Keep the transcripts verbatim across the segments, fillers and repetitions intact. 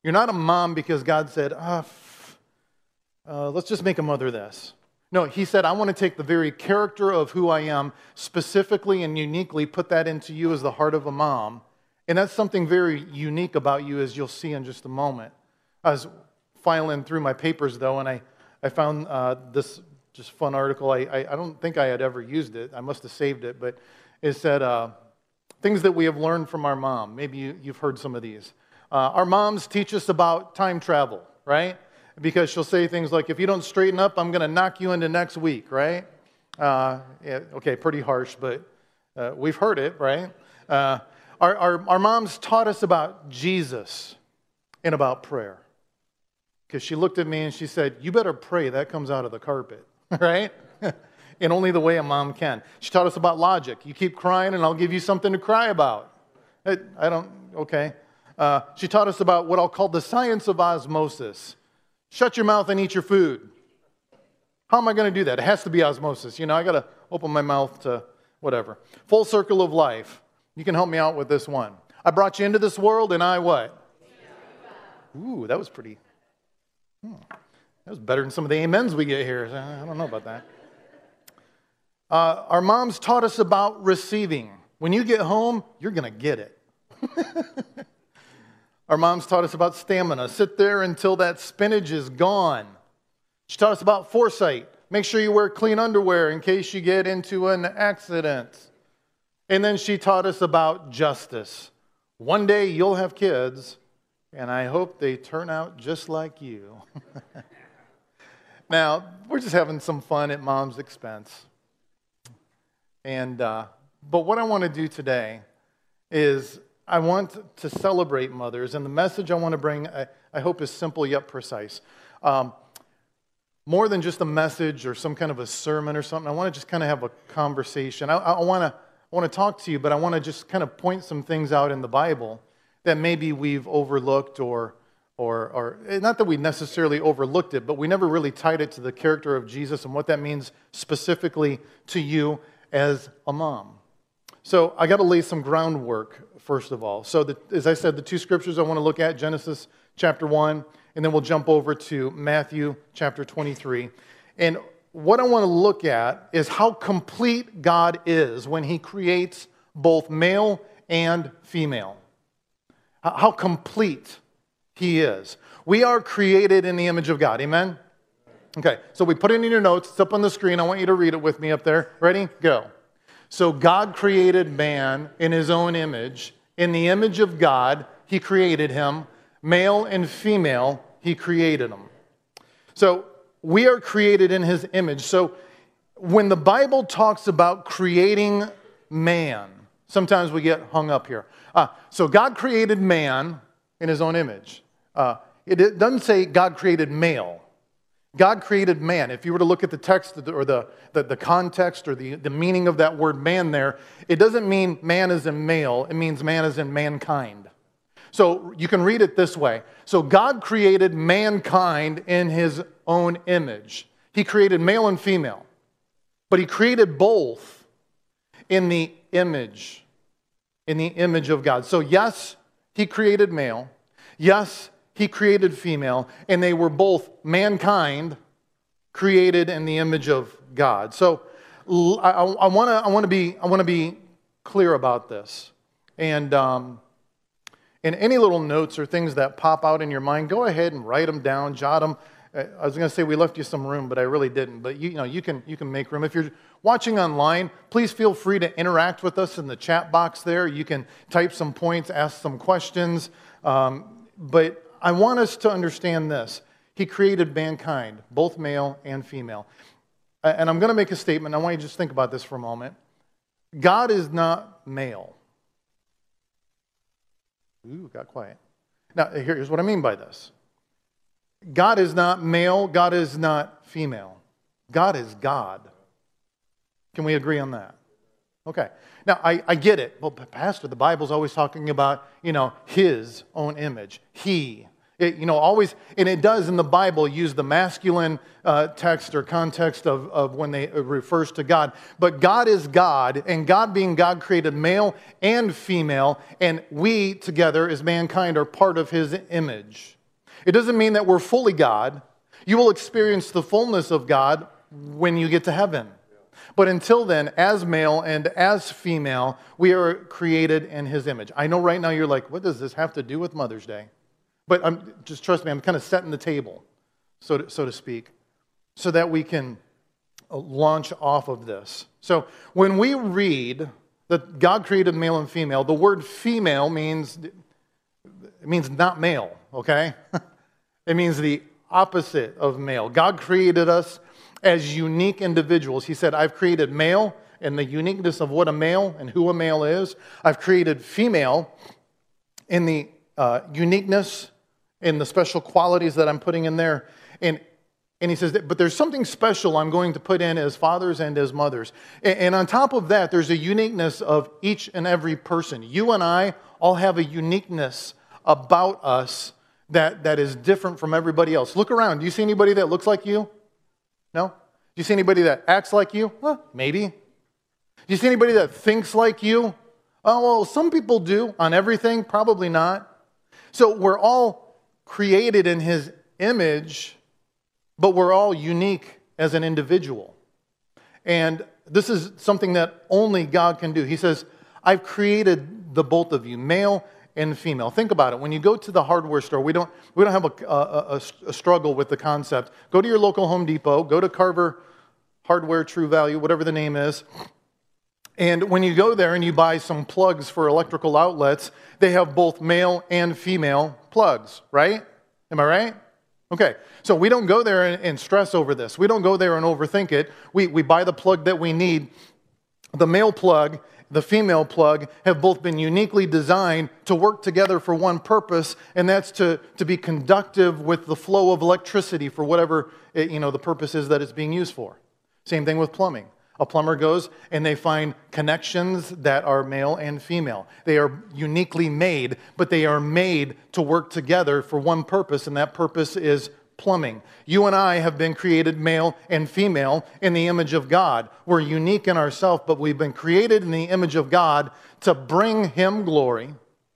You're not a mom because God said, ah, f- uh, let's just make a mother this. No, he said, I want to take the very character of who I am, specifically and uniquely put that into you as the heart of a mom. And that's something very unique about you, as you'll see in just a moment. I was filing through my papers, though, and I, I found uh, this just fun article. I, I, I don't think I had ever used it. I must have saved it, but it said, uh, things that we have learned from our mom. Maybe you, you've heard some of these. Uh, our moms teach us about time travel, right? Because she'll say things like, if you don't straighten up, I'm going to knock you into next week, right? Uh, yeah, okay, pretty harsh, but uh, we've heard it, right? Uh, our, our, our moms taught us about Jesus and about prayer. Because she looked at me and she said, you better pray, that comes out of the carpet, right? In only the way a mom can. She taught us about logic. You keep crying and I'll give you something to cry about. I, I don't, okay. Uh, she taught us about what I'll call the science of osmosis. Shut your mouth and eat your food. How am I going to do that? It has to be osmosis. You know, I got to open my mouth to whatever. Full circle of life. You can help me out with this one. I brought you into this world and I what? Ooh, that was pretty, hmm, that was better than some of the amens we get here. I don't know about that. Uh, our moms taught us about receiving. When you get home, you're going to get it. Our moms taught us about stamina. Sit there until that spinach is gone. She taught us about foresight. Make sure you wear clean underwear in case you get into an accident. And then she taught us about justice. One day you'll have kids, and I hope they turn out just like you. Now, we're just having some fun at Mom's expense. And uh, but what I want to do today is I want to celebrate mothers, and the message I want to bring, I, I hope, is simple yet precise. Um, more than just a message or some kind of a sermon or something, I want to just kind of have a conversation. I, I want to I want to talk to you, but I want to just kind of point some things out in the Bible that maybe we've overlooked or, or, or not that we necessarily overlooked it, but we never really tied it to the character of Jesus and what that means specifically to you as a mom. So I got to lay some groundwork, first of all. So the, as I said, the two scriptures I want to look at, Genesis chapter one, and then we'll jump over to Matthew chapter twenty-three. And what I want to look at is how complete God is when he creates both male and female. How complete he is. We are created in the image of God. Amen? Okay, so we put it in your notes. It's up on the screen. I want you to read it with me up there. Ready? Go. So God created man in his own image. In the image of God, he created him. Male and female, he created them. So we are created in his image. So when the Bible talks about creating man, sometimes we get hung up here. Uh, so God created man in his own image. Uh, it, it doesn't say God created male. God created man. If you were to look at the text or the, the, the context or the, the meaning of that word man there, it doesn't mean man as in male. It means man as in mankind. So you can read it this way. So God created mankind in his own image. He created male and female. But he created both in the image, in the image of God. So yes, he created male. Yes, he created female, and they were both mankind created in the image of God. So I, I want to I want to be I want to be clear about this. And um, and any little notes or things that pop out in your mind, go ahead and write them down, jot them. I was going to say we left you some room, but I really didn't. But you, you know, you can you can make room. If you're watching online, please feel free to interact with us in the chat box there. You can type some points, ask some questions. Um, but I want us to understand this. He created mankind, both male and female. And I'm going to make a statement. I want you to just think about this for a moment. God is not male. Ooh, got quiet. Now, here's what I mean by this. God is not male. God is not female. God is God. Can we agree on that? Okay. Now, I, I get it. Well, Pastor, the Bible's always talking about, you know, his own image. He. It, you know, always, and it does in the Bible use the masculine uh, text or context of, of when they, it refers to God. But God is God, and God being God created male and female, and we together as mankind are part of his image. It doesn't mean that we're fully God. You will experience the fullness of God when you get to heaven. But until then, as male and as female, we are created in his image. I know right now you're like, what does this have to do with Mother's Day? But I'm, just trust me, I'm kind of setting the table, so to, so to speak, so that we can launch off of this. So when we read that God created male and female, the word female means, it means not male, okay? It means the opposite of male. God created us as unique individuals. He said, I've created male in the uniqueness of what a male and who a male is. I've created female in the uh, uniqueness, in the special qualities that I'm putting in there. And, and he says, that, but there's something special I'm going to put in as fathers and as mothers. And, and on top of that, there's a uniqueness of each and every person. You and I all have a uniqueness about us that, that is different from everybody else. Look around. Do you see anybody that looks like you? No? Do you see anybody that acts like you? Well, maybe. Do you see anybody that thinks like you? Oh, well, some people do. On everything, probably not. So we're all created in his image, but we're all unique as an individual. And this is something that only God can do. He says, I've created the both of you, male and female. Think about it. When you go to the hardware store, we don't we don't have a, a, a struggle with the concept. Go to your local Home Depot, go to Carver Hardware, True Value, whatever the name is. And when you go there and you buy some plugs for electrical outlets, they have both male and female plugs, right? Am I right? Okay, so we don't go there and, and stress over this. We don't go there and overthink it. We, we buy the plug that we need. The male plug, the female plug have both been uniquely designed to work together for one purpose, and that's to, to be conductive with the flow of electricity for whatever it, you know, the purpose is that it's being used for. Same thing with plumbing. A plumber goes and they find connections that are male and female. They are uniquely made, but they are made to work together for one purpose, and that purpose is plumbing. You and I have been created male and female in the image of God. We're unique in ourselves, but we've been created in the image of God to bring him glory,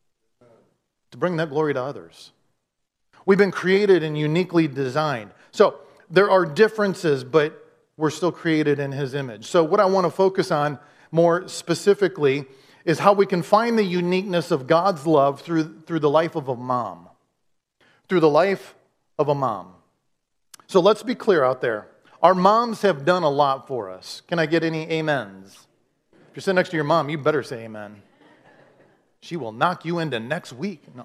to bring that glory to others. We've been created and uniquely designed. So there are differences, but we're still created in his image. So what I want to focus on more specifically is how we can find the uniqueness of God's love through, through the life of a mom. Through the life of a mom. So let's be clear out there. Our moms have done a lot for us. Can I get any amens? If you're sitting next to your mom, you better say amen. She will knock you into next week. No.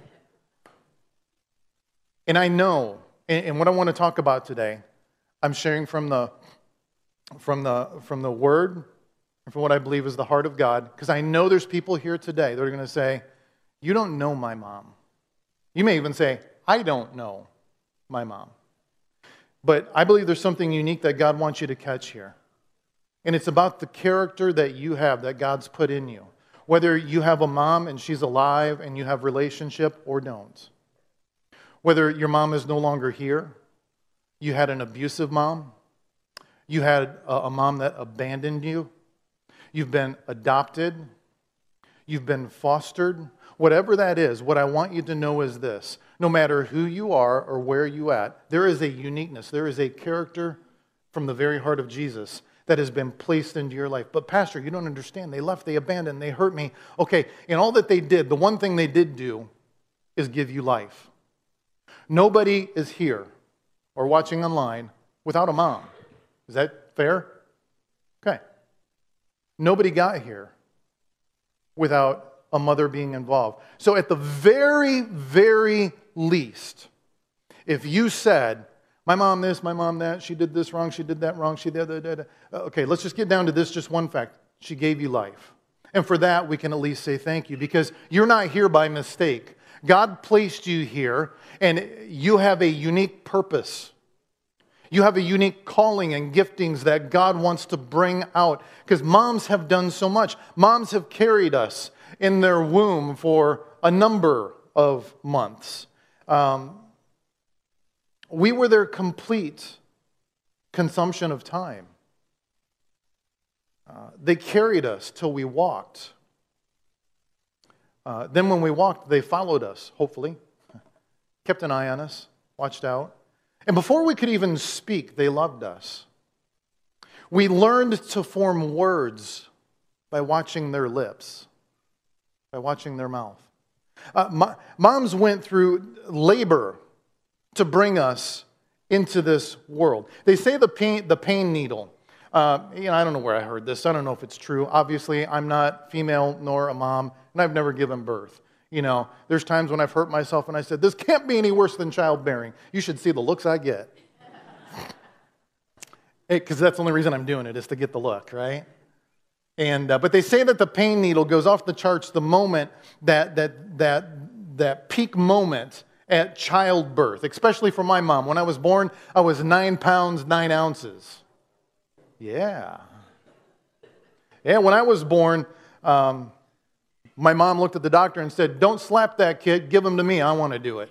And I know, and what I want to talk about today, I'm sharing from the from the from the Word and from what I believe is the heart of God, because I know there's people here today that are going to say, you don't know my mom. You may even say, I don't know my mom. But I believe there's something unique that God wants you to catch here. And it's about the character that you have, that God's put in you. Whether you have a mom and she's alive and you have relationship or don't. Whether your mom is no longer here, you had an abusive mom, you had a mom that abandoned you, you've been adopted, you've been fostered, whatever that is, what I want you to know is this. No matter who you are or where you at, there is a uniqueness, there is a character from the very heart of Jesus that has been placed into your life. But Pastor, you don't understand. They left, they abandoned, they hurt me. Okay, and all that they did, the one thing they did do is give you life. Nobody is here or watching online without a mom. Is that fair? Okay. Nobody got here without a mother being involved. So at the very, very least, if you said, my mom this, my mom that, she did this wrong, she did that wrong, she did that, that, that. Okay, let's just get down to this, just one fact. She gave you life. And for that, we can at least say thank you, because you're not here by mistake. God placed you here, and you have a unique purpose. You have a unique calling and giftings that God wants to bring out, because moms have done so much. Moms have carried us in their womb for a number of months. Um, we were their complete consumption of time. Uh, they carried us till we walked. Uh, then when we walked, they followed us, hopefully, kept an eye on us, watched out. And before we could even speak, they loved us. We learned to form words by watching their lips, by watching their mouth. Uh, mo- moms went through labor to bring us into this world. They say the pain, the pain needle. Uh, you know, I don't know where I heard this. I don't know if it's true. Obviously, I'm not female nor a mom, and I've never given birth. You know, there's times when I've hurt myself and I said, this can't be any worse than childbearing. You should see the looks I get. Because that's the only reason I'm doing it, is to get the look, right? And uh, but they say that the pain needle goes off the charts the moment that that that that peak moment at childbirth, especially for my mom. When I was born, I was nine pounds, nine ounces. Yeah. Yeah, when I was born, um, my mom looked at the doctor and said, don't slap that kid, give him to me, I want to do it.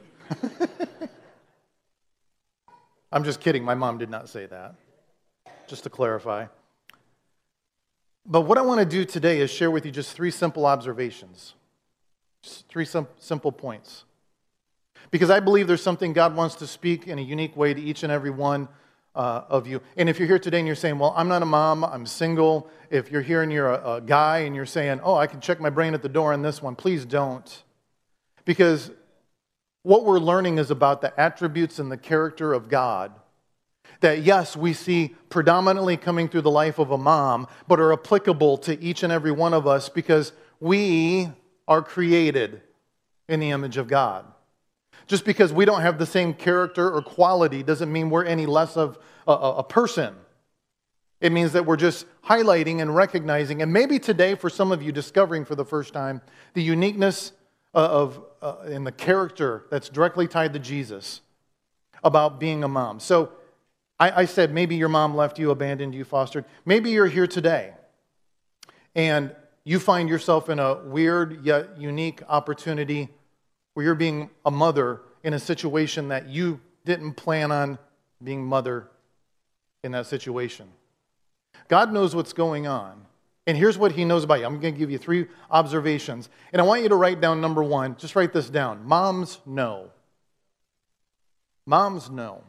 I'm just kidding, my mom did not say that, just to clarify. But what I want to do today is share with you just three simple observations, just three sim- simple points. Because I believe there's something God wants to speak in a unique way to each and every one uh, of you. And if you're here today and you're saying, well, I'm not a mom, I'm single. If you're here and you're a, a guy and you're saying, oh, I can check my brain at the door on this one, please don't. Because what we're learning is about the attributes and the character of God that, yes, we see predominantly coming through the life of a mom, but are applicable to each and every one of us because we are created in the image of God. Just because we don't have the same character or quality doesn't mean we're any less of a, a person. It means that we're just highlighting and recognizing, and maybe today for some of you discovering for the first time, the uniqueness of, uh, in the character that's directly tied to Jesus about being a mom. So I, I said maybe your mom left you, abandoned you, fostered. Maybe you're here today and you find yourself in a weird yet unique opportunity where you're being a mother in a situation that you didn't plan on being mother in that situation. God knows what's going on. And here's what He knows about you. I'm going to give you three observations. And I want you to write down number one. Just write this down. Moms know. Moms know.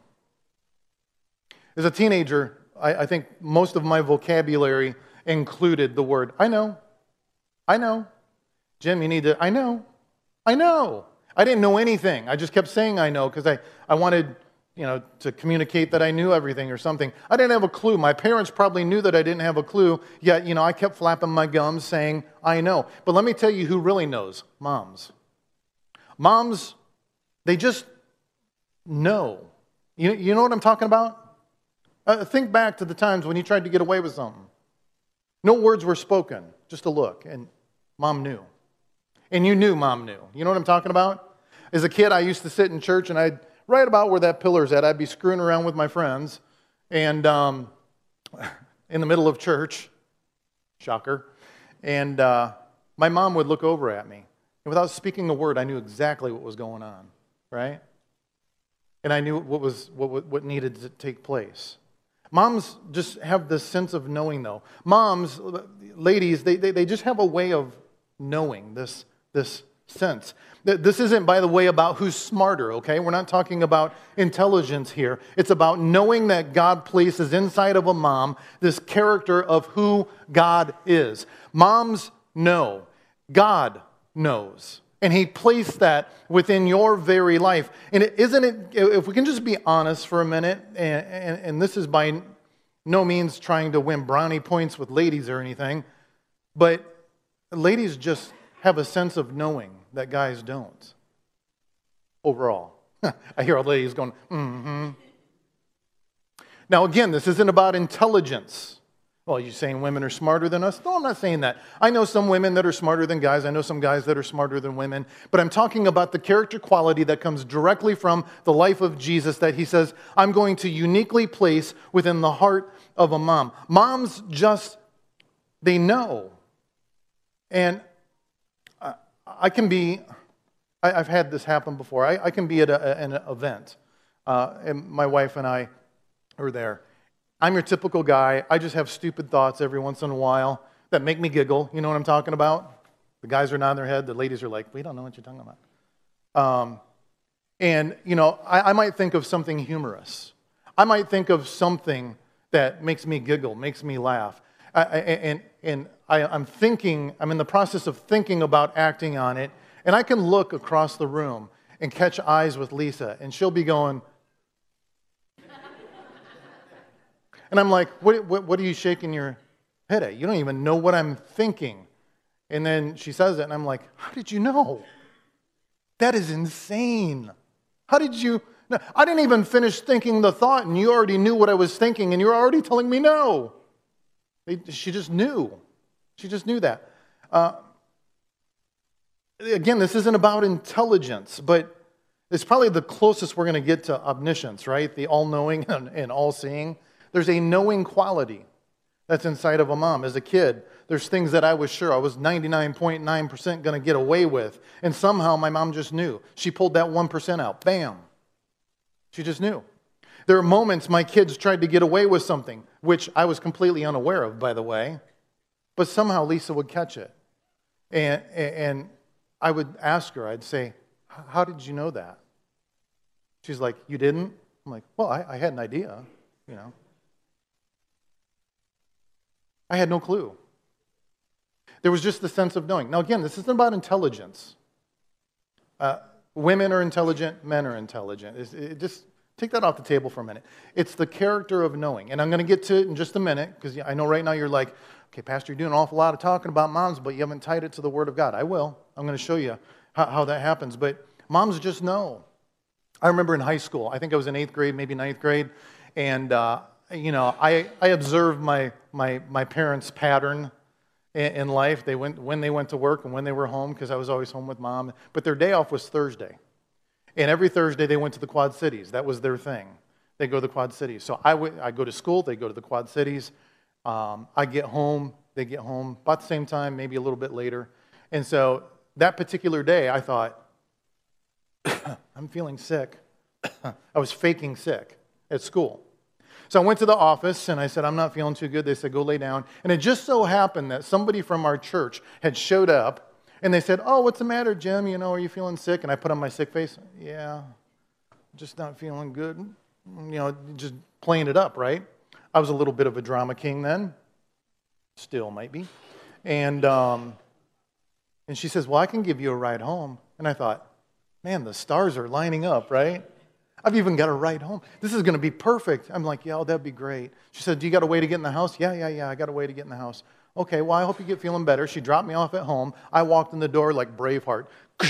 As a teenager, I, I think most of my vocabulary included the word, I know. I know. Jim, you need to, I know. I know. I didn't know anything. I just kept saying I know because I, I wanted, you know, to communicate that I knew everything or something. I didn't have a clue. My parents probably knew that I didn't have a clue, yet, you know, I kept flapping my gums saying I know. But let me tell you who really knows. Moms. Moms, they just know. You, you know what I'm talking about? Uh, think back to the times when you tried to get away with something. No words were spoken, just a look, and Mom knew. And you knew Mom knew. You know what I'm talking about? As a kid, I used to sit in church, and I'd, right about where that pillar's at, I'd be screwing around with my friends, and um, in the middle of church, shocker, and uh, my mom would look over at me. And without speaking a word, I knew exactly what was going on, right? And I knew what was what what needed to take place. Moms just have this sense of knowing, though. Moms, ladies, they, they, they just have a way of knowing this, this sense. This isn't, by the way, about who's smarter, okay? We're not talking about intelligence here. It's about knowing that God places inside of a mom this character of who God is. Moms know. God knows. And He placed that within your very life. And it, isn't it, if we can just be honest for a minute, and, and, and this is by no means trying to win brownie points with ladies or anything, but ladies just have a sense of knowing that guys don't. Overall. I hear all ladies going, mm-hmm. Now again, this isn't about intelligence. Well, you're saying women are smarter than us? No, I'm not saying that. I know some women that are smarter than guys. I know some guys that are smarter than women. But I'm talking about the character quality that comes directly from the life of Jesus that He says, I'm going to uniquely place within the heart of a mom. Moms just, they know. And I can be I, I've had this happen before. I, I can be at a, an event, uh, and my wife and I are there. I'm your typical guy. I just have stupid thoughts every once in a while that make me giggle. You know what I'm talking about? The guys are nodding their head. The ladies are like, we don't know what you're talking about. Um, and, you know, I, I might think of something humorous. I might think of something that makes me giggle, makes me laugh. I, I, and and I, I'm thinking, I'm in the process of thinking about acting on it, and I can look across the room and catch eyes with Lisa, and she'll be going, and I'm like, what, what, what are you shaking your head at? You don't even know what I'm thinking. And then she says it, and I'm like, how did you know? That is insane. How did you? No, I didn't even finish thinking the thought, and you already knew what I was thinking, and you're already telling me no. She just knew. She just knew that. Uh, again, this isn't about intelligence, but it's probably the closest we're going to get to omniscience, right? The all-knowing and, and all-seeing. There's a knowing quality that's inside of a mom. As a kid, there's things that I was sure I was ninety-nine point nine percent going to get away with, and somehow my mom just knew. She pulled that one percent out. Bam. She just knew. There are moments my kids tried to get away with something, which I was completely unaware of, by the way, but somehow Lisa would catch it. And, and I would ask her, I'd say, how did you know that? She's like, you didn't? I'm like, well, I, I had an idea, you know. I had no clue. There was just the sense of knowing. Now, again, this isn't about intelligence. Uh, women are intelligent, men are intelligent. It's, it just take that off the table for a minute. It's the character of knowing. And I'm going to get to it in just a minute, because I know right now you're like, okay, Pastor, you're doing an awful lot of talking about moms, but you haven't tied it to the Word of God. I will. I'm going to show you how, how that happens. But moms just know. I remember in high school, I think I was in eighth grade, maybe ninth grade, and uh, you know, I, I observed my, my, my parents' pattern in, in life. They went when they went to work and when they were home, because I was always home with mom. But their day off was Thursday. And every Thursday they went to the Quad Cities. That was their thing. They go to the Quad Cities. So I would I go to school, they go to the Quad Cities. Um, I get home, they get home about the same time, maybe a little bit later. And so that particular day, I thought, I'm feeling sick. I was faking sick at school. So I went to the office and I said, I'm not feeling too good. They said, go lay down. And it just so happened that somebody from our church had showed up. And they said, oh, what's the matter, Jim? You know, are you feeling sick? And I put on my sick face. Yeah, just not feeling good. You know, just playing it up, right? I was a little bit of a drama king then. Still might be. And, um, and she says, well, I can give you a ride home. And I thought, man, the stars are lining up, right? I've even got a ride home. This is going to be perfect. I'm like, yeah, oh, that'd be great. She said, do you got a way to get in the house? Yeah, yeah, yeah, I got a way to get in the house. Okay, well, I hope you get feeling better. She dropped me off at home. I walked in the door like Braveheart.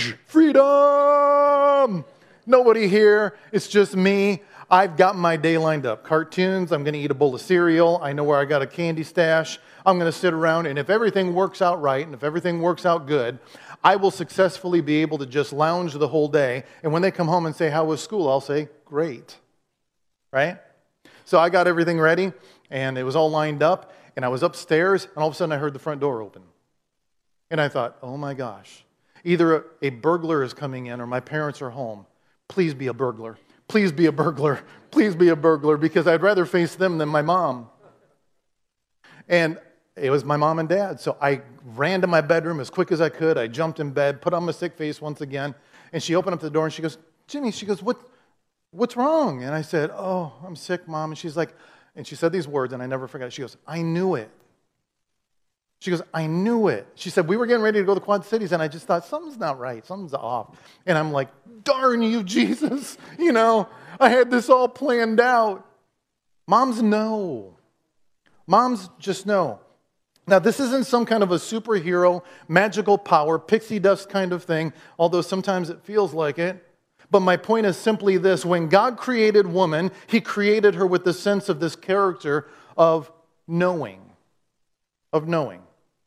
Freedom! Nobody here. It's just me. I've got my day lined up. Cartoons. I'm going to eat a bowl of cereal. I know where I got a candy stash. I'm going to sit around, and if everything works out right, and if everything works out good, I will successfully be able to just lounge the whole day. And when they come home and say, how was school? I'll say, great. Right? So I got everything ready, and it was all lined up. And I was upstairs, and all of a sudden I heard the front door open. And I thought, oh my gosh, either a, a burglar is coming in or my parents are home. Please be a burglar. Please be a burglar. Please be a burglar, because I'd rather face them than my mom. And it was my mom and dad. So I ran to my bedroom as quick as I could. I jumped in bed, put on my sick face once again. And she opened up the door and she goes, Jimmy, she goes, what, what's wrong? And I said, oh, I'm sick, Mom. And she's like, and she said these words, and I never forget. She goes, I knew it. She goes, I knew it. She said, we were getting ready to go to the Quad Cities, and I just thought, something's not right. Something's off. And I'm like, darn you, Jesus. You know, I had this all planned out. Moms know. Moms just know. Now, this isn't some kind of a superhero, magical power, pixie dust kind of thing, although sometimes it feels like it. But my point is simply this. When God created woman, He created her with the sense of this character of knowing. Of knowing.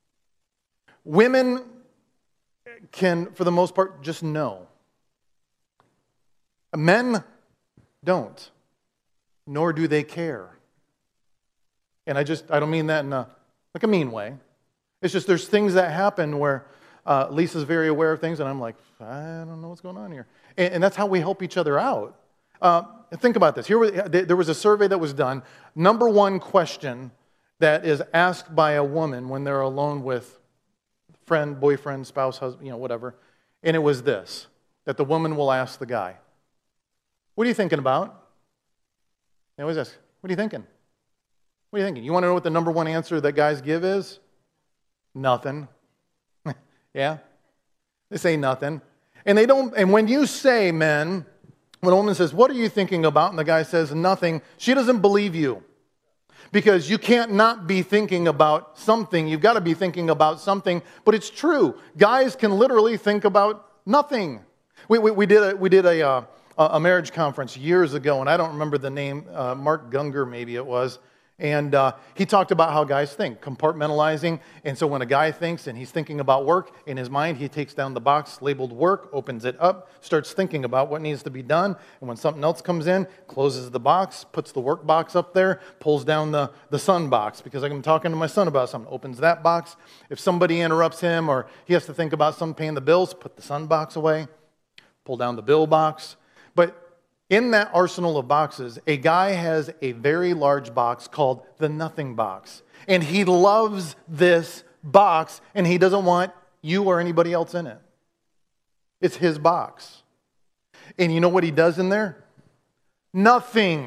Women can, for the most part, just know. Men don't. Nor do they care. And I just, I don't mean that in a, like a mean way. It's just there's things that happen where uh, Lisa's very aware of things, and I'm like, I don't know what's going on here. And, and that's how we help each other out. Uh, think about this. Here, was, there was a survey that was done. Number one question that is asked by a woman when they're alone with friend, boyfriend, spouse, husband, you know, whatever. And it was this, that the woman will ask the guy, what are you thinking about? They always ask, what are you thinking? What are you thinking? You want to know what the number one answer that guys give is? Nothing. Yeah? They say nothing. And they don't, and when you say, men, when a woman says, what are you thinking about? And the guy says, nothing, she doesn't believe you. Because you can't not be thinking about something. You've got to be thinking about something. But it's true. Guys can literally think about nothing. We, we, we did, a, we did a, uh, a marriage conference years ago, and I don't remember the name, uh, Mark Gunger maybe it was. And uh, he talked about how guys think, compartmentalizing. And so when a guy thinks and he's thinking about work, in his mind he takes down the box labeled work, opens it up, starts thinking about what needs to be done. And when something else comes in, closes the box, puts the work box up there, pulls down the, the son box, because I'm talking to my son about something, opens that box. If somebody interrupts him or he has to think about some paying the bills, put the son box away, pull down the bill box. But in that arsenal of boxes, a guy has a very large box called the nothing box. And he loves this box, and he doesn't want you or anybody else in it. It's his box. And you know what he does in there? Nothing.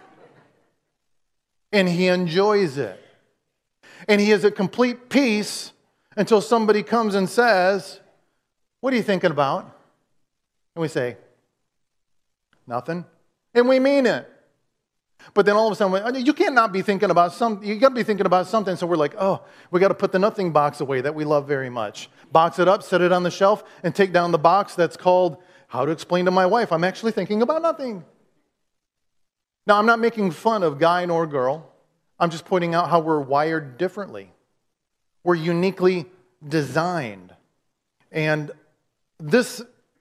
And he enjoys it. And he is at complete peace until somebody comes and says, what are you thinking about? And we say, nothing. And we mean it. But then all of a sudden, you can't not be thinking about something. You got to be thinking about something. So we're like, oh, we got to put the nothing box away that we love very much. Box it up, set it on the shelf, and take down the box that's called, how to explain to my wife, I'm actually thinking about nothing. Now, I'm not making fun of guy nor girl. I'm just pointing out how we're wired differently. We're uniquely designed. And this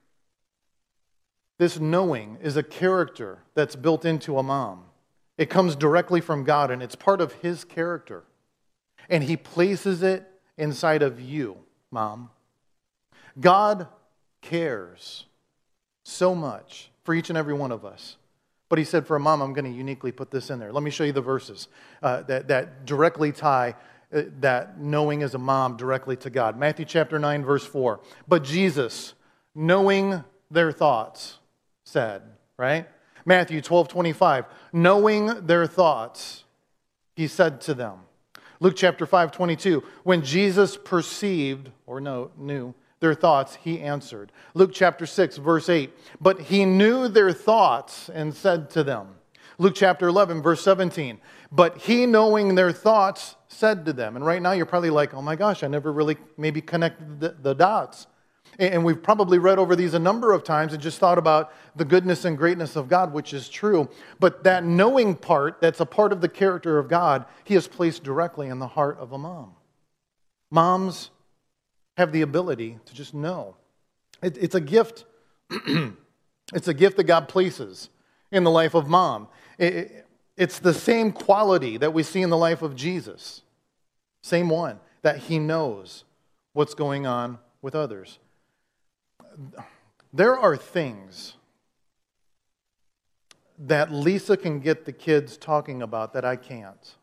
This knowing is a character that's built into a mom. It comes directly from God, and it's part of His character. And He places it inside of you, mom. God cares so much for each and every one of us. But He said, for a mom, I'm going to uniquely put this in there. Let me show you the verses uh, that, that directly tie uh, that knowing as a mom directly to God. Matthew chapter nine, verse four. But Jesus, knowing their thoughts, said, right? Matthew twelve twenty-five, knowing their thoughts, He said to them. Luke chapter five twenty-two, when Jesus perceived, or no, knew, their thoughts, He answered. Luke chapter six, verse eight, but He knew their thoughts and said to them. Luke chapter eleven, verse seventeen, but He, knowing their thoughts, said to them. And right now you're probably like, oh my gosh, I never really maybe connected the, the dots. And we've probably read over these a number of times and just thought about the goodness and greatness of God, which is true. But that knowing part, that's a part of the character of God, He has placed directly in the heart of a mom. Moms have the ability to just know. It, it's a gift. It's a gift that God places in the life of mom. It, it, it's the same quality that we see in the life of Jesus. Same one, that He knows what's going on with others. There are things that Lisa can get the kids talking about that I can't.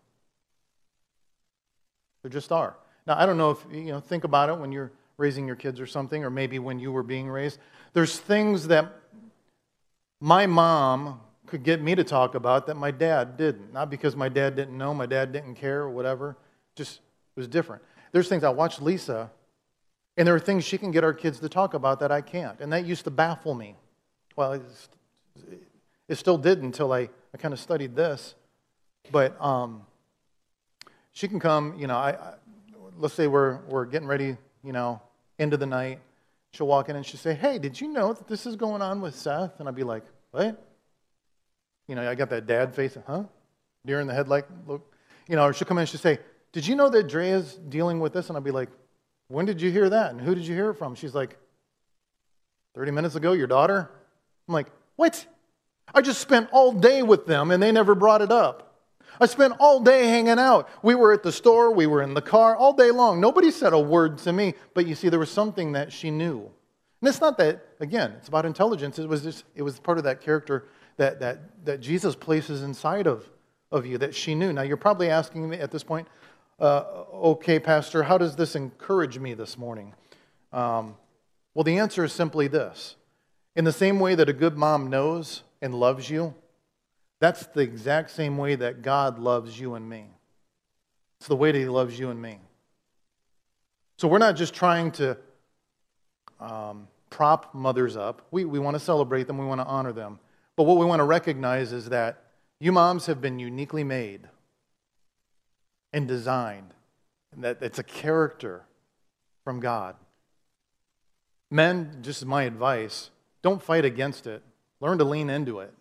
There just are. Now, I don't know if, you know, think about it when you're raising your kids or something, or maybe when you were being raised. There's things that my mom could get me to talk about that my dad didn't. Not because my dad didn't know, my dad didn't care, or whatever. Just, it was different. There's things I watched Lisa, and there are things she can get our kids to talk about that I can't. And that used to baffle me. Well, it's, it still did until I, I kind of studied this. But um, she can come, you know, I, I, let's say we're, we're getting ready, you know, into the night. She'll walk in and she'll say, hey, did you know that this is going on with Seth? And I'll be like, what? You know, I got that dad face, huh? Deer in the headlight look. You know, or she'll come in and she'll say, did you know that Drea's dealing with this? And I'll be like, when did you hear that? And who did you hear it from? She's like, thirty minutes ago, your daughter? I'm like, what? I just spent all day with them and they never brought it up. I spent all day hanging out. We were at the store, we were in the car all day long. Nobody said a word to me, but you see, there was something that she knew. And it's not that, again, it's about intelligence. It was just, it was part of that character that, that, that Jesus places inside of, of you that she knew. Now, you're probably asking me at this point, uh, okay, Pastor, how does this encourage me this morning? Um, well, the answer is simply this. In the same way that a good mom knows and loves you, that's the exact same way that God loves you and me. It's the way that He loves you and me. So we're not just trying to um, prop mothers up. We, we want to celebrate them. We want to honor them. But what we want to recognize is that you moms have been uniquely made and designed, and that it's a character from God. Men, just my advice, don't fight against it. Learn to lean into it.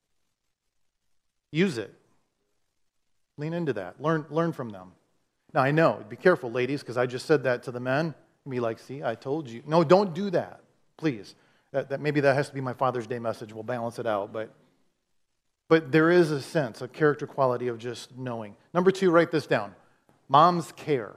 Use it. Lean into that. Learn, learn from them. Now, I know, be careful, ladies, because I just said that to the men. Be like, see, I told you. No, don't do that, please. That, that maybe that has to be my Father's Day message. We'll balance it out. But, but there is a sense, a character quality of just knowing. Number two, write this down. Moms care.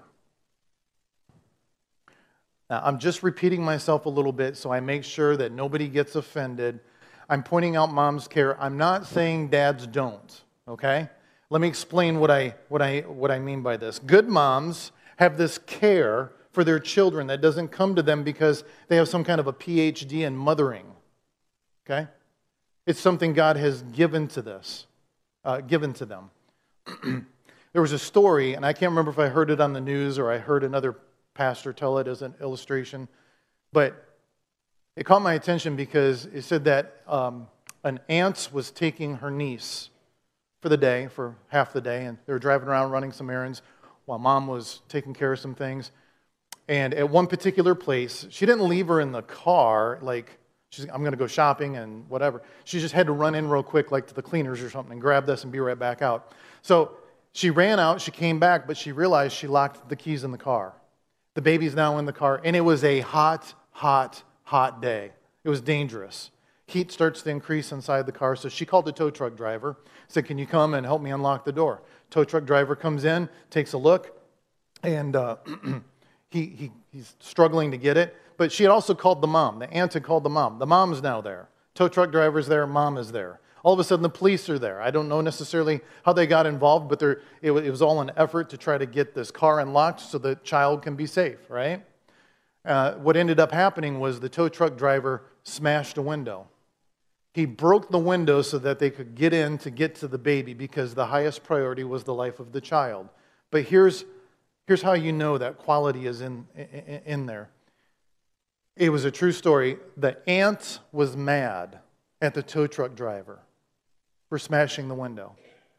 Now, I'm just repeating myself a little bit so I make sure that nobody gets offended. I'm pointing out moms care. I'm not saying dads don't, okay? Let me explain what I, what I, what I mean by this. Good moms have this care for their children that doesn't come to them because they have some kind of a P H D in mothering, okay? It's something God has given to this, uh, given to them. There was a story, and I can't remember if I heard it on the news or I heard another pastor tell it as an illustration, but it caught my attention because it said that um, an aunt was taking her niece for the day, for half the day, and they were driving around running some errands while mom was taking care of some things. And at one particular place, she didn't leave her in the car, like, she's, I'm going to go shopping and whatever. She just had to run in real quick, like to the cleaners or something, and grab this and be right back out. So she ran out, she came back, but she realized she locked the keys in the car. The baby's now in the car, and it was a hot, hot, hot day. It was dangerous. Heat starts to increase inside the car, so she called the tow truck driver, said, can you come and help me unlock the door? Tow truck driver comes in, takes a look, and uh, he, he he's struggling to get it, but she had also called the mom. The aunt had called the mom. The mom's now there. Tow truck driver's there, mom is there. All of a sudden, the police are there. I don't know necessarily how they got involved, but it, it was all an effort to try to get this car unlocked so the child can be safe, right? Uh, what ended up happening was the tow truck driver smashed a window. He broke the window so that they could get in to get to the baby because the highest priority was the life of the child. But here's, here's how you know that quality is in, in, in there. It was a true story. The aunt was mad at the tow truck driver for smashing the window.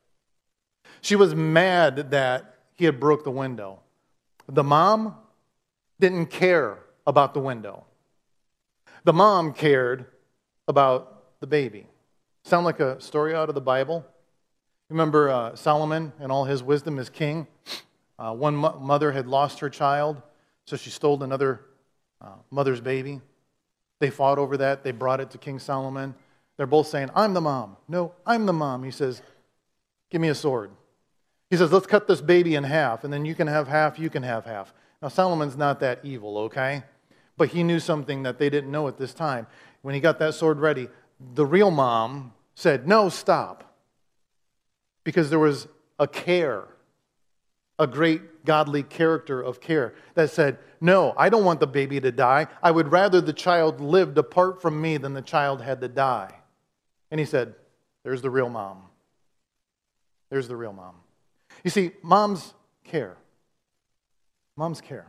She was mad that he had broke the window. The mom didn't care about the window. The mom cared about the baby. Sound like a story out of the Bible? Remember uh, Solomon and all his wisdom as king? Uh, one mo- mother had lost her child, so she stole another uh, mother's baby. They fought over that. They brought it to King Solomon. They're both saying, I'm the mom. No, I'm the mom. He says, give me a sword. He says, let's cut this baby in half, and then you can have half, you can have half. Now, Solomon's not that evil, okay? But he knew something that they didn't know at this time. When he got that sword ready, the real mom said, no, stop. Because there was a care, a great godly character of care that said, no, I don't want the baby to die. I would rather the child lived apart from me than the child had to die. And he said, there's the real mom. There's the real mom. You see, moms care. Moms care.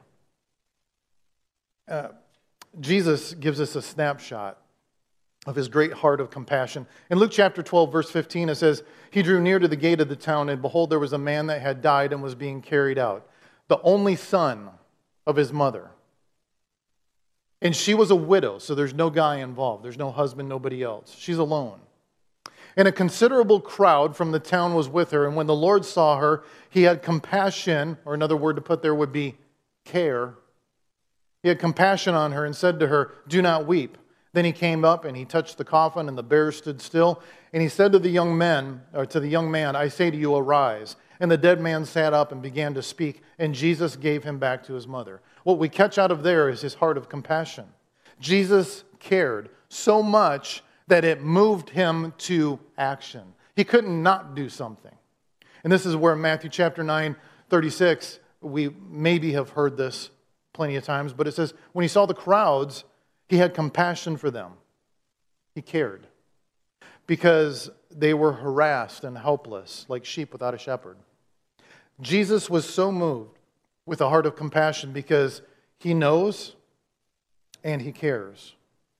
Uh, Jesus gives us a snapshot of his great heart of compassion. In Luke chapter twelve, verse fifteen, it says, he drew near to the gate of the town, and behold, there was a man that had died and was being carried out, the only son of his mother. And she was a widow, so there's no guy involved. There's no husband, nobody else. She's alone. And a considerable crowd from the town was with her, and when the Lord saw her, he had compassion, or another word to put there would be care. He had compassion on her and said to her, do not weep. Then he came up and he touched the coffin, and the bearer stood still. And he said to the young men, or to the young man, I say to you, arise. And the dead man sat up and began to speak, and Jesus gave him back to his mother. What we catch out of there is his heart of compassion. Jesus cared so much that it moved him to action. He couldn't not do something. And this is where Matthew chapter nine, thirty-six, we maybe have heard this plenty of times, but it says, when he saw the crowds, he had compassion for them. He cared because they were harassed and helpless, like sheep without a shepherd. Jesus was so moved with a heart of compassion because he knows and he cares.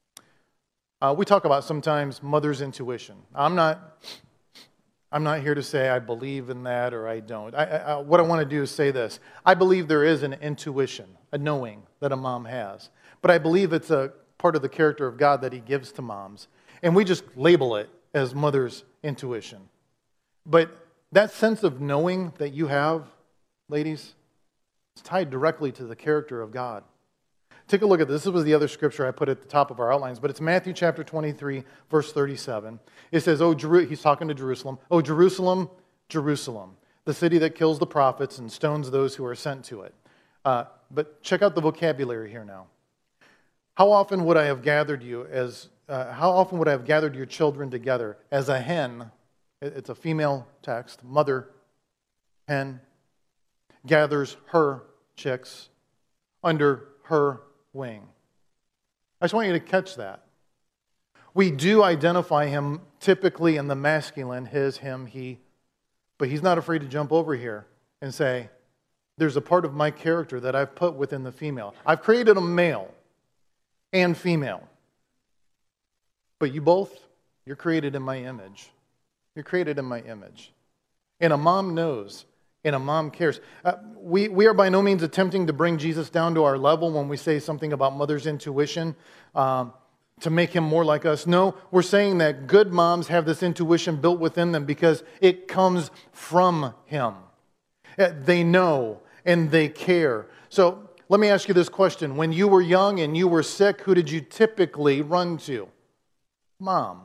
Uh, we talk about sometimes mother's intuition. I'm not, I'm not here to say I believe in that or I don't. I, I, what I want to do is say this. I believe there is an intuition, a knowing that a mom has. But I believe it's a part of the character of God that he gives to moms. And we just label it as mother's intuition. But that sense of knowing that you have, ladies, it's tied directly to the character of God. Take a look at this. This was the other scripture I put at the top of our outlines, but it's Matthew chapter twenty-three, verse thirty-seven. It says, "Oh, Jeru-, he's talking to Jerusalem. Oh, Jerusalem, Jerusalem, the city that kills the prophets and stones those who are sent to it." Uh, but check out the vocabulary here now. How often would I have gathered you as, uh, how often would I have gathered your children together as a hen, it's a female text, mother hen, gathers her chicks under her wing. I just want you to catch that. We do identify him typically in the masculine, his, him, he, but he's not afraid to jump over here and say, there's a part of my character that I've put within the female. I've created a male and female. But you both, you're created in my image. You're created in my image. And a mom knows, and a mom cares. Uh, we, we are by no means attempting to bring Jesus down to our level when we say something about mother's intuition um, to make him more like us. No, we're saying that good moms have this intuition built within them because it comes from him. Uh, they know and they care. So let me ask you this question. When you were young and you were sick, who did you typically run to? Mom.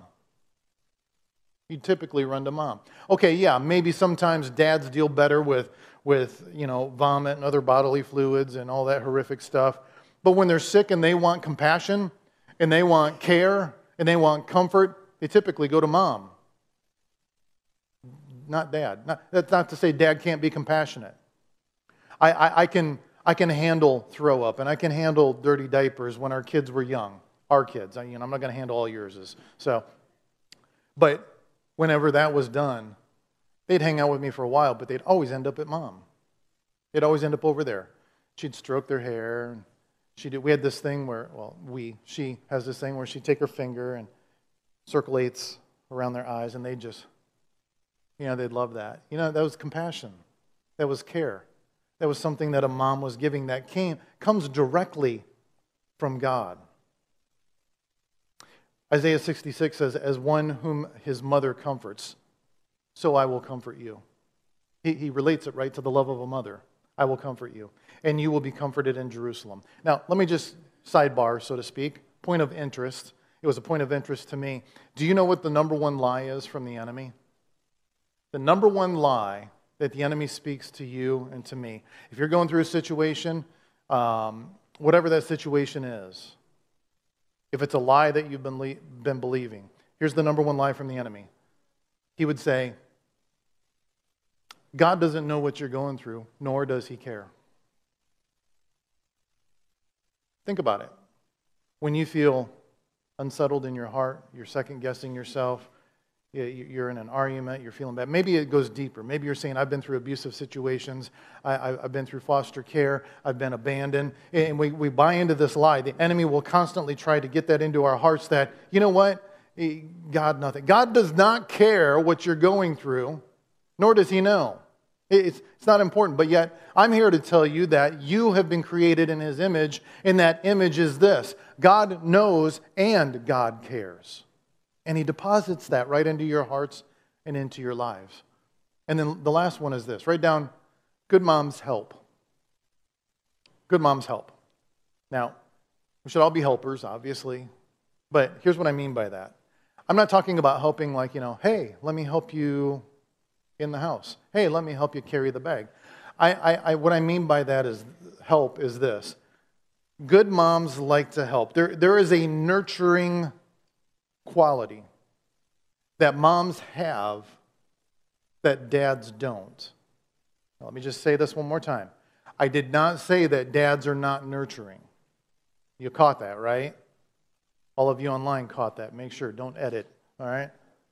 You typically run to mom. Okay, yeah, maybe sometimes dads deal better with, with, you know, vomit and other bodily fluids and all that horrific stuff. But when they're sick and they want compassion and they want care and they want comfort, they typically go to mom. Not dad. Not, that's not to say dad can't be compassionate. I, I, I can I can handle throw up and I can handle dirty diapers when our kids were young. Our kids. I, you know, I'm not going to handle all yours. So, but whenever that was done, they'd hang out with me for a while, but they'd always end up at mom. They'd always end up over there. She'd stroke their hair. And she'd, we had this thing where, well, we, she has this thing where she'd take her finger and circulates around their eyes, and they'd just, you know, they'd love that. You know, that was compassion. That was care. That was something that a mom was giving that came comes directly from God. Isaiah sixty-six says, as one whom his mother comforts, so I will comfort you. He, he relates it right to the love of a mother. I will comfort you, and you will be comforted in Jerusalem. Now, let me just sidebar, so to speak, point of interest. It was a point of interest to me. Do you know what the number one lie is from the enemy? The number one lie that the enemy speaks to you and to me. If you're going through a situation, um, whatever that situation is, if it's a lie that you've been, le- been believing, here's the number one lie from the enemy. He would say, God doesn't know what you're going through, nor does he care. Think about it. When you feel unsettled in your heart, you're second-guessing yourself, you're in an argument, you're feeling bad. Maybe it goes deeper. Maybe you're saying, I've been through abusive situations, I, I've been through foster care, I've been abandoned. And we, we buy into this lie. The enemy will constantly try to get that into our hearts that, you know what? God, nothing. God does not care what you're going through, nor does he know. It's, it's not important. But yet, I'm here to tell you that you have been created in his image, and that image is this. God knows and God cares. And he deposits that right into your hearts and into your lives. And then the last one is this. Write down, good moms help. Good moms help. Now, we should all be helpers, obviously. But here's what I mean by that. I'm not talking about helping like, you know, hey, let me help you in the house. Hey, let me help you carry the bag. I, I, I what I mean by that is help is this. Good moms like to help. There, there is a nurturing quality that moms have that dads don't. Now, let me just say this one more time. I did not say that dads are not nurturing. You caught that, right? All of you online caught that. Make sure, don't edit, all right?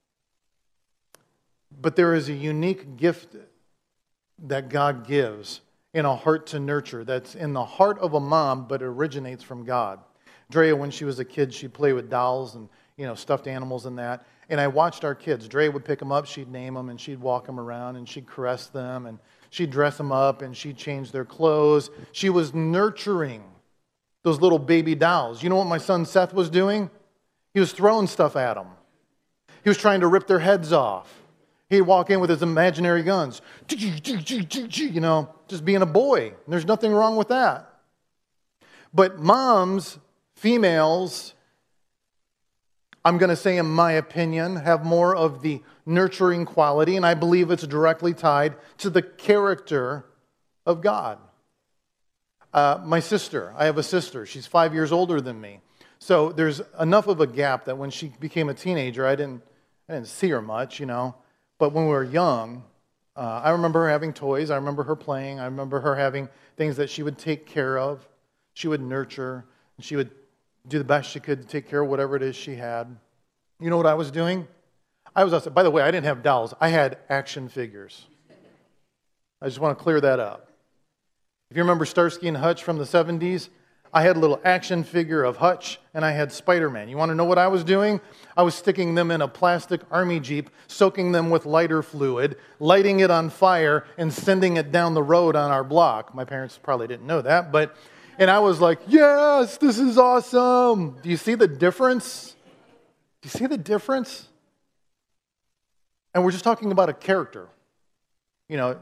But there is a unique gift that God gives in a heart to nurture that's in the heart of a mom, but it originates from God. Drea, when she was a kid, she'd play with dolls and, you know, stuffed animals and that. And I watched our kids. Drea would pick them up, she'd name them, and she'd walk them around, and she'd caress them, and she'd dress them up, and she'd change their clothes. She was nurturing those little baby dolls. You know what my son Seth was doing? He was throwing stuff at them. He was trying to rip their heads off. He'd walk in with his imaginary guns, you know, just being a boy. And there's nothing wrong with that. But moms, females, I'm going to say in my opinion, have more of the nurturing quality, and I believe it's directly tied to the character of God. Uh, my sister, I have a sister. She's five years older than me. So there's enough of a gap that when she became a teenager, I didn't, I didn't see her much, you know. But when we were young, uh, I remember her having toys. I remember her playing. I remember her having things that she would take care of. She would nurture. And she would do the best she could to take care of whatever it is she had. You know what I was doing? I was outside. By the way, I didn't have dolls. I had action figures. I just want to clear that up. If you remember Starsky and Hutch from the seventies, I had a little action figure of Hutch, and I had Spider-Man. You want to know what I was doing? I was sticking them in a plastic army jeep, soaking them with lighter fluid, lighting it on fire, and sending it down the road on our block. My parents probably didn't know that, but, and I was like, yes, this is awesome. Do you see the difference? Do you see the difference? And we're just talking about a character. You know,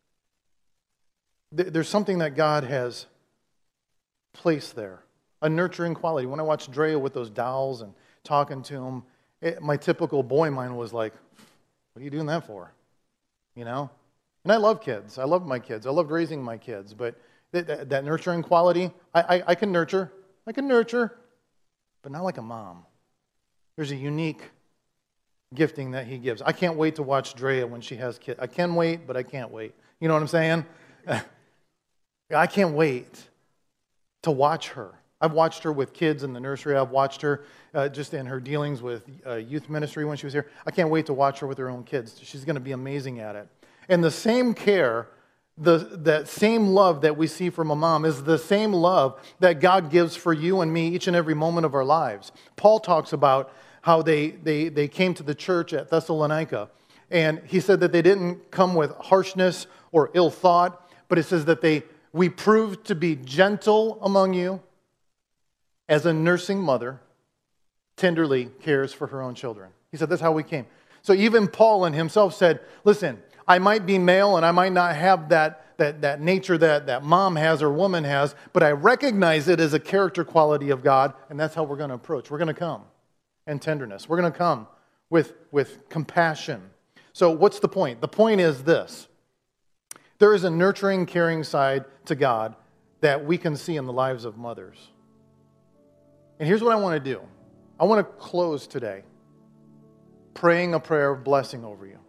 th- there's something that God has place there, a nurturing quality. When I watched Drea with those dolls and talking to them, it, my typical boy mind was like, what are you doing that for? You know? And I love kids. I love my kids. I loved raising my kids. But th- th- that nurturing quality, I, I, I can nurture. I can nurture, but not like a mom. There's a unique gifting that he gives. I can't wait to watch Drea when she has kids. I can wait, but I can't wait. You know what I'm saying? I can't wait to watch her. I've watched her with kids in the nursery. I've watched her uh, just in her dealings with uh, youth ministry when she was here. I can't wait to watch her with her own kids. She's going to be amazing at it. And the same care, the that same love that we see from a mom is the same love that God gives for you and me each and every moment of our lives. Paul talks about how they, they, they came to the church at Thessalonica, and he said that they didn't come with harshness or ill thought, but it says that they we proved to be gentle among you as a nursing mother tenderly cares for her own children. He said that's how we came. So even Paul in himself said, listen, I might be male and I might not have that, that, that nature that, that mom has or woman has, but I recognize it as a character quality of God, and that's how we're going to approach. We're going to come in tenderness. We're going to come with, with compassion. So what's the point? The point is this. There is a nurturing, caring side to God that we can see in the lives of mothers. And here's what I want to do. I want to close today praying a prayer of blessing over you.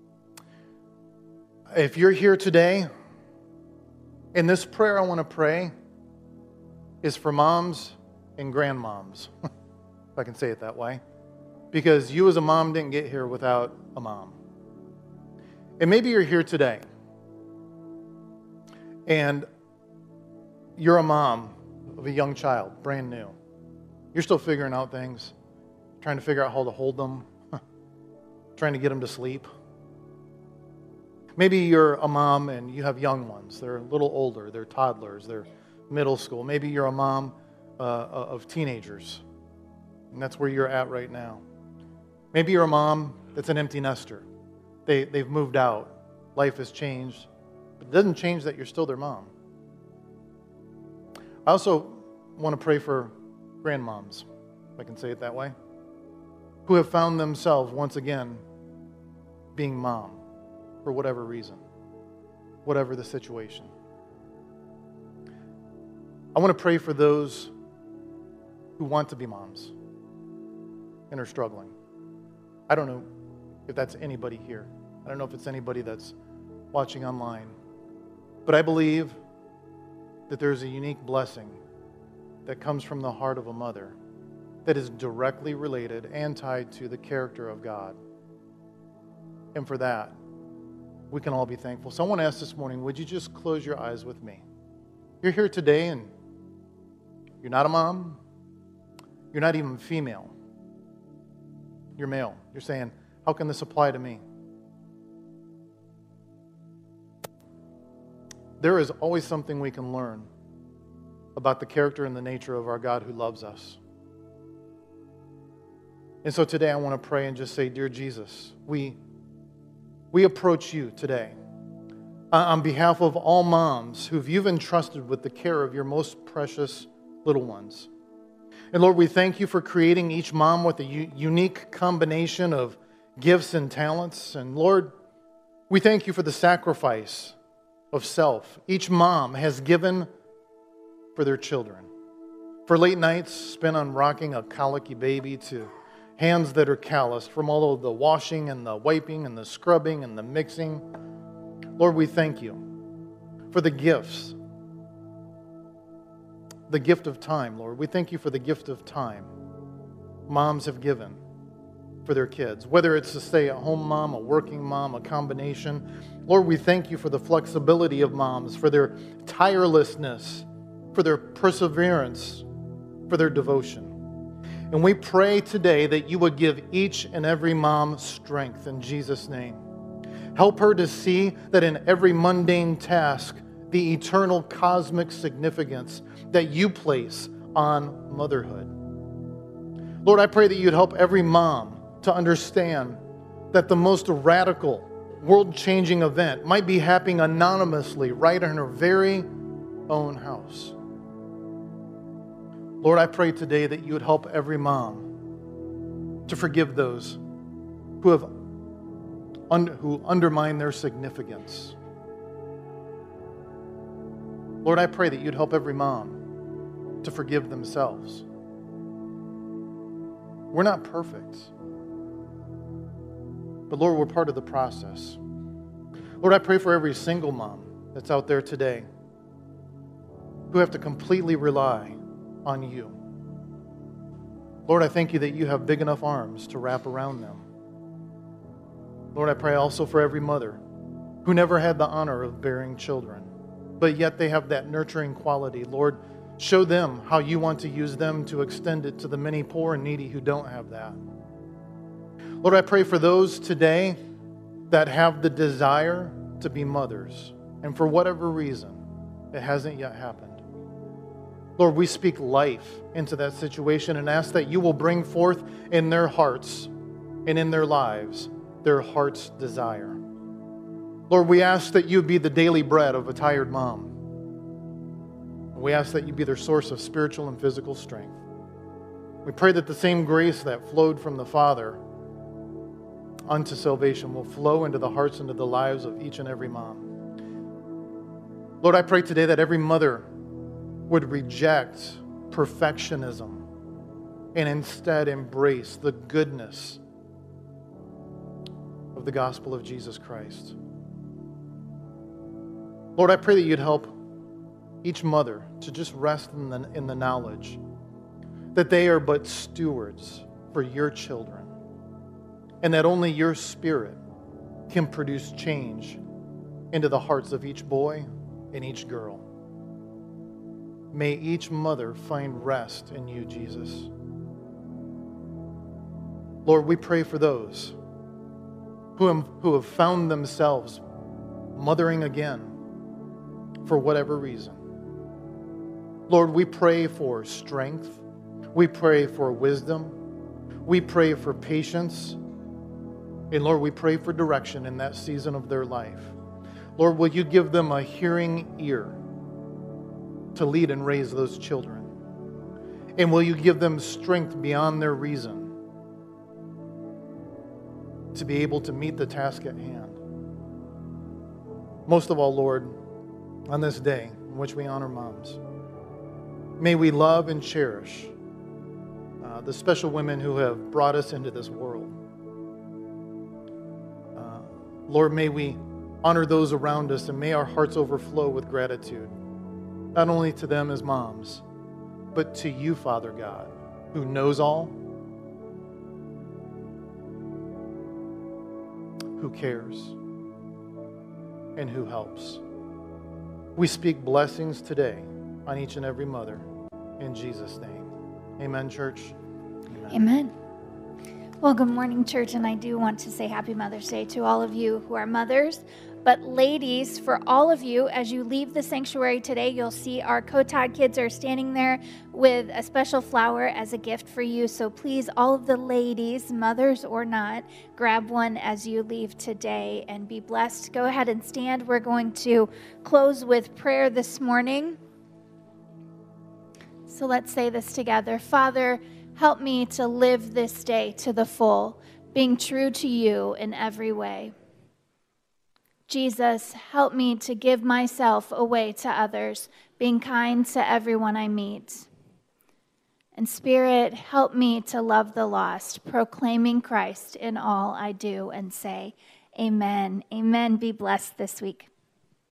If you're here today, in this prayer I want to pray is for moms and grandmoms, if I can say it that way, because you as a mom didn't get here without a mom. And maybe you're here today, and you're a mom of a young child, brand new. You're still figuring out things, trying to figure out how to hold them, trying to get them to sleep. Maybe you're a mom and you have young ones. They're a little older. They're toddlers. They're middle school. Maybe you're a mom uh, of teenagers, and that's where you're at right now. Maybe you're a mom that's an empty nester. They, they've moved out. Life has changed. But it doesn't change that you're still their mom. I also want to pray for grandmoms, if I can say it that way. who have found themselves once again being mom for whatever reason, whatever the situation. I want to pray for those who want to be moms and are struggling. I don't know if that's anybody here. I don't know if it's anybody that's watching online. But I believe that there's a unique blessing that comes from the heart of a mother that is directly related and tied to the character of God. And for that, we can all be thankful. So I want to ask this morning, would you just close your eyes with me? You're here today and you're not a mom. You're not even female. You're male. You're saying, how can this apply to me? There is always something we can learn about the character and the nature of our God who loves us. And so today I want to pray and just say, dear Jesus, we, we approach you today on behalf of all moms who you've entrusted with the care of your most precious little ones. And Lord, we thank you for creating each mom with a u- unique combination of gifts and talents. And Lord, we thank you for the sacrifice of self each mom has given for their children. For late nights spent on rocking a colicky baby, to hands that are calloused from all of the washing and the wiping and the scrubbing and the mixing. Lord, we thank you for the gifts, the gift of time, Lord. We thank you for the gift of time moms have given for their kids, whether it's a stay-at-home mom, a working mom, a combination. Lord, we thank you for the flexibility of moms, for their tirelessness, for their perseverance, for their devotion. And we pray today that you would give each and every mom strength in Jesus' name. Help her to see that in every mundane task, the eternal cosmic significance that you place on motherhood. Lord, I pray that you'd help every mom to understand that the most radical, world-changing event might be happening anonymously right in her very own house. Lord, I pray today that you would help every mom to forgive those who have un- who undermine their significance. Lord, I pray that you'd help every mom to forgive themselves. We're not perfect, but Lord, we're part of the process. Lord, I pray for every single mom that's out there today who have to completely rely on you. Lord, I thank you that you have big enough arms to wrap around them. Lord, I pray also for every mother who never had the honor of bearing children, but yet they have that nurturing quality. Lord, show them how you want to use them to extend it to the many poor and needy who don't have that. Lord, I pray for those today that have the desire to be mothers, and for whatever reason, it hasn't yet happened. Lord, we speak life into that situation and ask that you will bring forth in their hearts and in their lives their heart's desire. Lord, we ask that you be the daily bread of a tired mom. We ask that you be their source of spiritual and physical strength. We pray that the same grace that flowed from the Father unto salvation will flow into the hearts and into the lives of each and every mom. Lord, I pray today that every mother would reject perfectionism and instead embrace the goodness of the gospel of Jesus Christ. Lord, I pray that you'd help each mother to just rest in the, in the knowledge that they are but stewards for your children, and that only your Spirit can produce change into the hearts of each boy and each girl. May each mother find rest in you, Jesus. Lord, we pray for those who have, who have found themselves mothering again for whatever reason. Lord, we pray for strength. We pray for wisdom. We pray for patience. And Lord, we pray for direction in that season of their life. Lord, will you give them a hearing ear to lead and raise those children? And will you give them strength beyond their reason to be able to meet the task at hand. Most of all, Lord, on this day in which we honor moms, may we love and cherish uh, the special women who have brought us into this world. Uh, Lord, may we honor those around us, and may our hearts overflow with gratitude, not only to them as moms, but to you, Father God, who knows all, who cares, and who helps. We speak blessings today on each and every mother in Jesus' name. Amen, church. Amen. Amen. Well, good morning, church, and I do want to say Happy Mother's Day to all of you who are mothers. But ladies, for all of you, as you leave the sanctuary today, you'll see our Kotad kids are standing there with a special flower as a gift for you. So please, all of the ladies, mothers or not, grab one as you leave today and be blessed. Go ahead and stand. We're going to close with prayer this morning. So let's say this together. Father, help me to live this day to the full, being true to you in every way. Jesus, help me to give myself away to others, being kind to everyone I meet. And Spirit, help me to love the lost, proclaiming Christ in all I do and say. Amen. Amen. Be blessed this week.